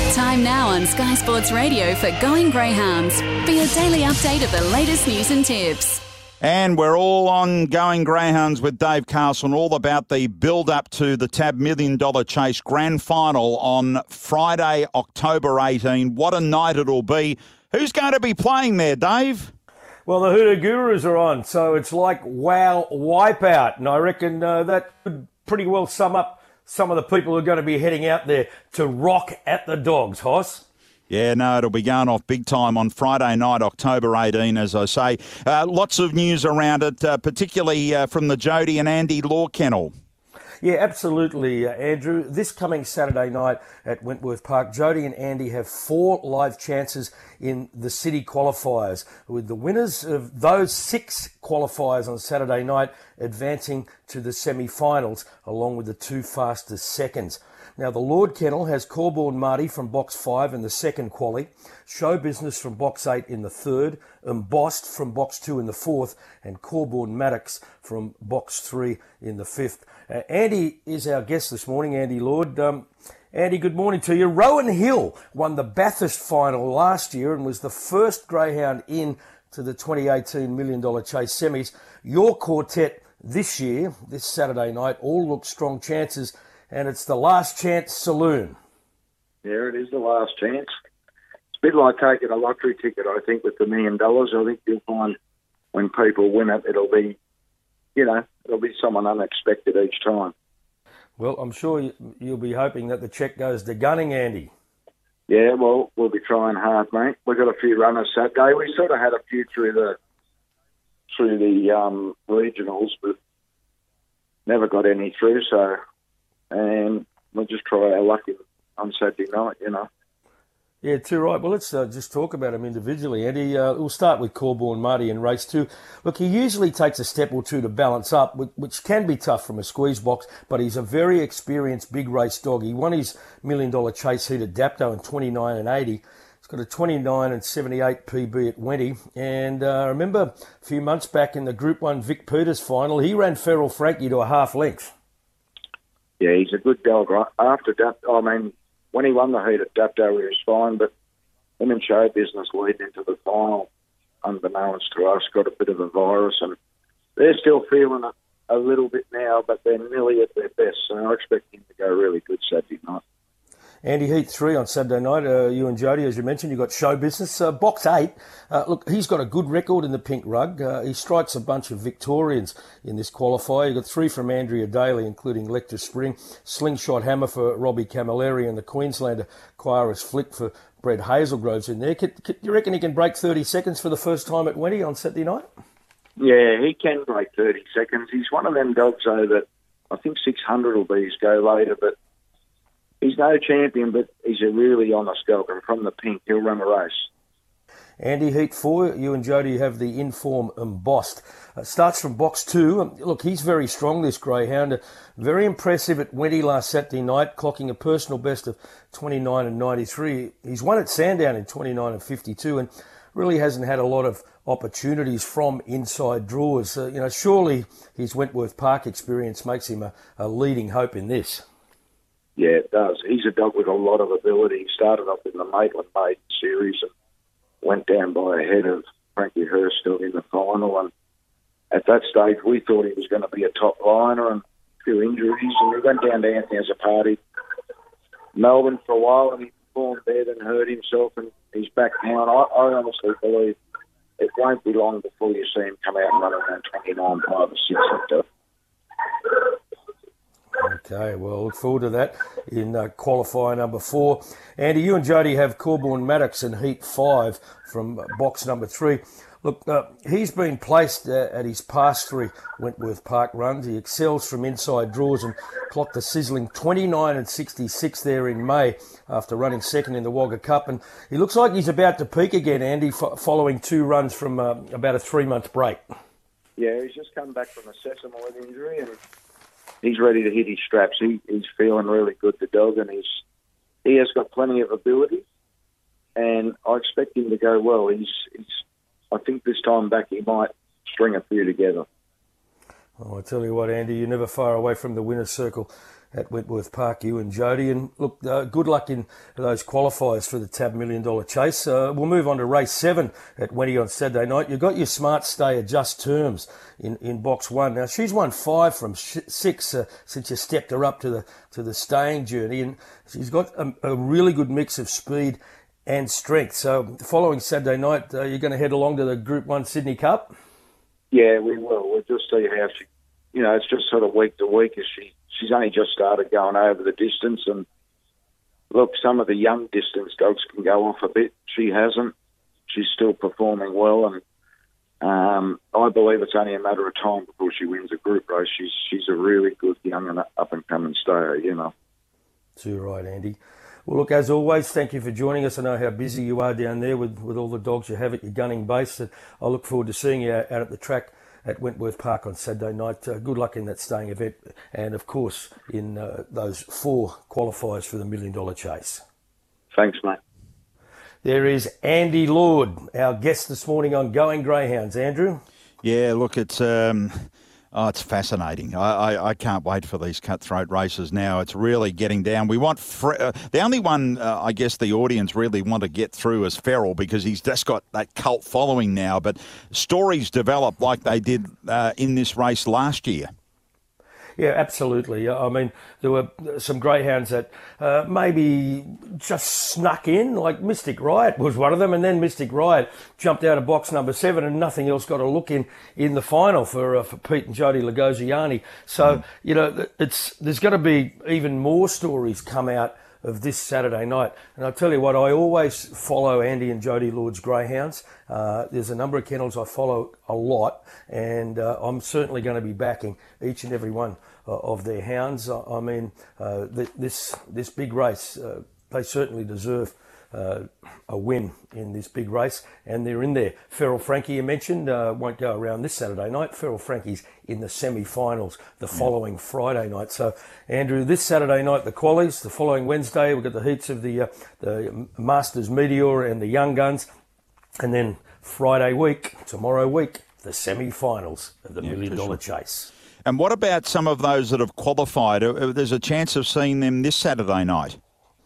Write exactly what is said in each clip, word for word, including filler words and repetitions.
Time now on Sky Sports Radio for Going Greyhounds for your daily update of the latest news and tips. And we're all on Going Greyhounds with Dave Castle, and all about the build-up to the Tab Million Dollar Chase Grand Final on Friday, October eighteenth. What a night it'll be. Who's going to be playing there, Dave? Well, the Hoodoo Gurus are on, so it's like wow wipeout, and I reckon uh, that could pretty well sum up some of the people who are going to be heading out there to rock at the Dogs, Hoss. Yeah, no, it'll be going off big time on Friday night, October eighteenth, as I say. Uh, lots of news around it, uh, particularly uh, from the Jody and Andy Law Kennel. Yeah, absolutely, uh, Andrew. This coming Saturday night at Wentworth Park, Jody and Andy have four live chances in the city qualifiers, with the winners of those six qualifiers on Saturday night advancing to the semi-finals, along with the two fastest seconds. Now, the Lord Kennel has Corborn Marty from box five in the second quali, Show Business from box eight in the third, Embossed from box two in the fourth, and Corborn Maddox from box three in the fifth. Uh, Andy is our guest this morning, Andy Lord. Um, Andy, good morning to you. Rowan Hill won the Bathurst final last year and was the first greyhound in to the twenty eighteen Million Dollar Chase semis. Your quartet this year, this Saturday night, all look strong chances, and it's the last chance saloon. Yeah, it is the last chance. It's a bit like taking a lottery ticket, I think, with the million dollars. I think you'll find when people win it, it'll be, you know, it'll be someone unexpected each time. Well, I'm sure you'll be hoping that the cheque goes to Gunning, Andy. Yeah, well, we'll be trying hard, mate. We've got a few runners Saturday. We sort of had a few through the through the um, regionals, but never got any through, so... and we'll just try our luck on Saturday night, you know. Yeah, too right. Well, let's uh, just talk about him individually, Andy. Uh, we'll start with Corborn Marty in race two. Look, he usually takes a step or two to balance up, which can be tough from a squeeze box, but he's a very experienced big race dog. He won his Million Dollar Chase heat at Dapto in twenty-nine and eighty. He's got a twenty-nine and seventy-eight P B at Wenty. And uh, I remember a few months back in the Group one Vic Peters final, he ran Feral Frankie to a half length. Yeah, he's a good dog. Right? After Dapto, I mean, when he won the heat at Dapto, he was fine, but him and Show Business leading into the final, unbeknownst to us, got a bit of a virus, and they're still feeling it a little bit now, but they're nearly at their best, so I expect him to go really good Saturday night. Andy, heat three on Saturday night, uh, you and Jody, as you mentioned, you've got Show Business. Uh, box eight, uh, look, he's got a good record in the pink rug. Uh, he strikes a bunch of Victorians in this qualifier. You've got three from Andrea Daly, including Lecter Spring, Slingshot Hammer for Robbie Camilleri, and the Queenslander Quirus Flick for Brett Hazelgrove's in there. Could, could, you reckon he can break thirty seconds for the first time at Wenty on Saturday night? Yeah, he can break thirty seconds. He's one of them dogs, though, that I think six hundred will be his go later, but he's no champion, but he's a really honest dog, and from the pink, he'll run a race. Andy, heat four, you and Jody have the Inform Embossed. Uh, starts from box two. Um, look, he's very strong, this greyhound. Uh, very impressive at Wenty last Saturday night, clocking a personal best of twenty-nine and ninety-three. He's won at Sandown in twenty-nine and fifty-two, and really hasn't had a lot of opportunities from inside draws. Uh, you know, surely his Wentworth Park experience makes him a, a leading hope in this. Yeah, it does. He's a dog with a lot of ability. He started off in the Maitland Maiden series and went down by a head of Frankie Hurst in the final. And at that stage, we thought he was going to be a top liner, and a few injuries. And we went down to Anthony as a party, Melbourne for a while, and he performed there, then hurt himself, and he's back now. And I, I honestly believe it won't be long before you see him come out and run around twenty-nine, five or six hectare. Okay, well, look forward to that in uh, qualifier number four. Andy, you and Jody have Corborn Maddox in heat five from uh, box number three. Look, uh, he's been placed uh, at his past three Wentworth Park runs. He excels from inside draws and clocked a sizzling twenty-nine and sixty-six there in May after running second in the Wagga Cup. And he looks like he's about to peak again, Andy, f- following two runs from uh, about a three-month break. Yeah, he's just come back from a sesamoid injury, and he's ready to hit his straps. He, he's feeling really good, the dog, and he's he has got plenty of ability, and I expect him to go well. He's, he's I think this time back he might string a few together. Oh, I tell you what, Andy, you're never far away from the winner's circle at Wentworth Park, you and Jody. And look, uh, good luck in those qualifiers for the Tab Million Dollar Chase. Uh, we'll move on to race seven at Wenty on Saturday night. You've got your Smart Stay Adjust Terms in, in box one. Now, she's won five from sh- six uh, since you stepped her up to the to the staying journey. And she's got a, a really good mix of speed and strength. So following Saturday night, uh, you're going to head along to the Group one Sydney Cup? Yeah, we will. We'll just see how she, you know, it's just sort of week to week as she She's only just started going over the distance, and look, some of the young distance dogs can go off a bit. She hasn't. She's still performing well, and um, I believe it's only a matter of time before she wins a group race. She's she's a really good young and up and coming stayer, you know. Too right, Andy. Well, look, as always, thank you for joining us. I know how busy you are down there with, with all the dogs you have at your gunning base. And I look forward to seeing you out at the track at Wentworth Park on Saturday night. Uh, good luck in that staying event, and of course in uh, those four qualifiers for the Million Dollar Chase. Thanks, mate. There is Andy Lord, our guest this morning on Going Greyhounds. Andrew? Yeah, look, it's um, oh, it's fascinating. I, I, I can't wait for these cutthroat races now. It's really getting down. We want fr- uh, the only one uh, I guess the audience really want to get through is Feral, because he's just got that cult following now. But stories develop like they did uh, in this race last year. Yeah, absolutely. I mean, there were some greyhounds that uh, maybe just snuck in, like Mystic Riot was one of them, and then Mystic Riot jumped out of box number seven and nothing else got a look in in the final for uh, for Pete and Jody Lagosiani. So, mm. you know, it's there's going to be even more stories come out of this Saturday night. And I'll tell you what, I always follow Andy and Jody Lord's greyhounds. Uh, there's a number of kennels I follow a lot, and uh, I'm certainly going to be backing each and every one uh, of their hounds. I, I mean, uh, th- this this big race, uh, they certainly deserve uh, a win in this big race, and they're in there. Feral Frankie, you mentioned, uh, won't go around this Saturday night. Feral Frankie's in the semi-finals the following yeah. Friday night. So, Andrew, this Saturday night, the qualies. The following Wednesday, we've got the heats of the, uh, the Masters Meteor and the Young Guns. And then Friday week, tomorrow week, the semi-finals of the yeah, Million Dollar sure. Chase. And what about some of those that have qualified? There's a chance of seeing them this Saturday night.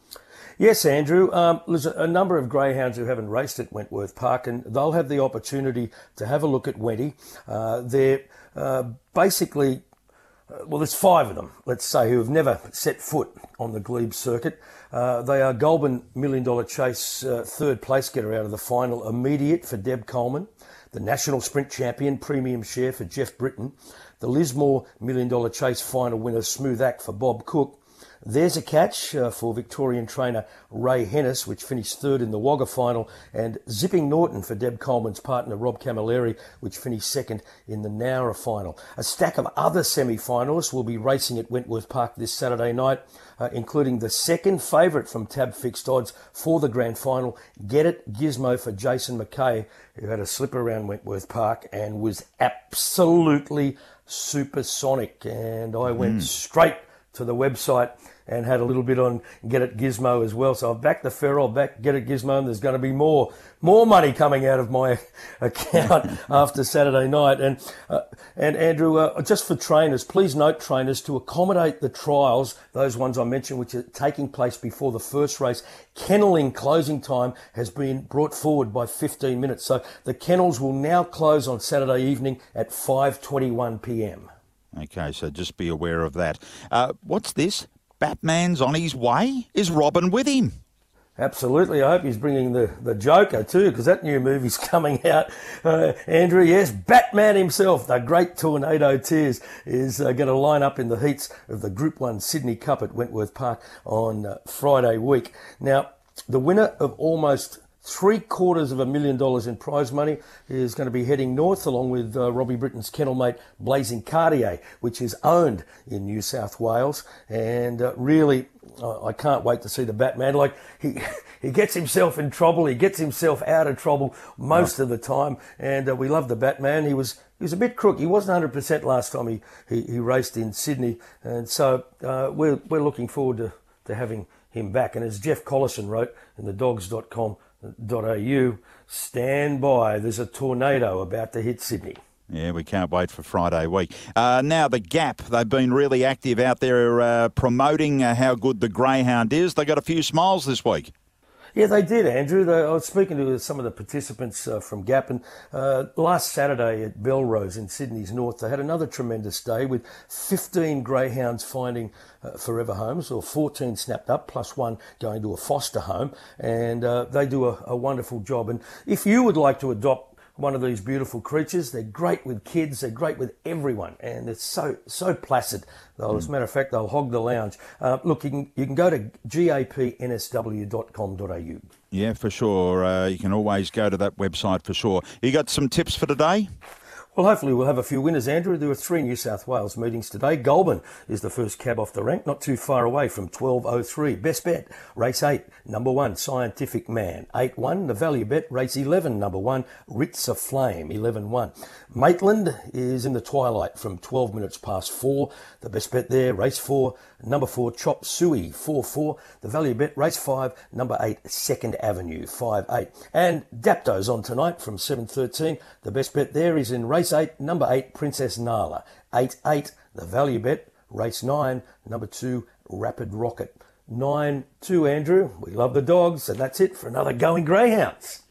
Yes, Andrew. Um, there's a number of greyhounds who haven't raced at Wentworth Park, and they'll have the opportunity to have a look at Wenty. Uh, they're uh, basically, uh, well, there's five of them, let's say, who have never set foot on the Glebe circuit. Uh, they are Goulburn Million Dollar Chase uh, third place getter out of the final, Immediate for Deb Coleman, the National Sprint Champion Premium Share for Jeff Britton, the Lismore Million Dollar Chase final winner Smooth Act for Bob Cook. There's a catch uh, for Victorian trainer Ray Hennis, which finished third in the Wagga final, and Zipping Norton for Deb Coleman's partner Rob Camilleri, which finished second in the Nowra final. A stack of other semi-finalists will be racing at Wentworth Park this Saturday night, uh, including the second favourite from Tab Fixed Odds for the grand final, Get It Gizmo for Jason McKay, who had a slip around Wentworth Park and was absolutely supersonic. And I went mm. straight to the website and had a little bit on Get It Gizmo as well. So I've backed the Feral, back Get It Gizmo, and there's going to be more more money coming out of my account after Saturday night. And uh, and Andrew, uh, just for trainers, please note, trainers, to accommodate the trials, those ones I mentioned, which are taking place before the first race, kenneling closing time has been brought forward by fifteen minutes. So the kennels will now close on Saturday evening at five twenty-one p.m. Okay, so just be aware of that. Uh, what's this? Batman's on his way? Is Robin with him? Absolutely. I hope he's bringing the, the Joker too, because that new movie's coming out. Uh, Andrew, yes, Batman himself, the great Tornado Tears, is uh, going to line up in the heats of the Group one Sydney Cup at Wentworth Park on uh, Friday week. Now, the winner of almost three quarters of a million dollars in prize money is going to be heading north along with uh, Robbie Britton's kennel mate Blazing Cartier, which is owned in New South Wales. And uh, really, uh, I can't wait to see the Batman. Like, he he gets himself in trouble. He gets himself out of trouble most of the time. And uh, we love the Batman. He was he was a bit crook. He wasn't one hundred percent last time he, he, he raced in Sydney. And so uh, we're, we're looking forward to, to having him back. And as Jeff Collison wrote in the dogs dot com, .au, stand by, there's a tornado about to hit Sydney. Yeah, we can't wait for Friday week. Uh, now, the Gap, they've been really active out there uh, promoting uh, how good the Greyhound is. They got a few smiles this week. Yeah, they did, Andrew. They, I was speaking to some of the participants uh, from Gap, and uh, last Saturday at Belrose in Sydney's North, they had another tremendous day with fifteen greyhounds finding uh, forever homes, or fourteen snapped up, plus one going to a foster home, and uh, they do a, a wonderful job. And if you would like to adopt one of these beautiful creatures, they're great with kids, they're great with everyone, and it's so so placid. They'll, mm. As a matter of fact, they'll hog the lounge. Uh, look, you can you can go to gap n s w dot com dot a u. Yeah, for sure. Uh, you can always go to that website for sure. You got some tips for today? Well, hopefully we'll have a few winners, Andrew. There are three New South Wales meetings today. Goulburn is the first cab off the rank, not too far away from twelve oh three. Best bet, race eight, number one, Scientific Man. eight one, the value bet, race eleven, number one, Ritz a Flame, eleven one. Maitland is in the twilight from twelve minutes past four. The best bet there, race four, number four, Chop Suey, four four. The value bet, race five, number eight, Second Avenue, five eight. And Dapto's on tonight from seven thirteen. The best bet there is in race eight, number eight, Princess Nala, eight eight. The value bet, race nine, number two, Rapid Rocket, nine two, Andrew. We love the dogs, and that's it for another Going Greyhounds.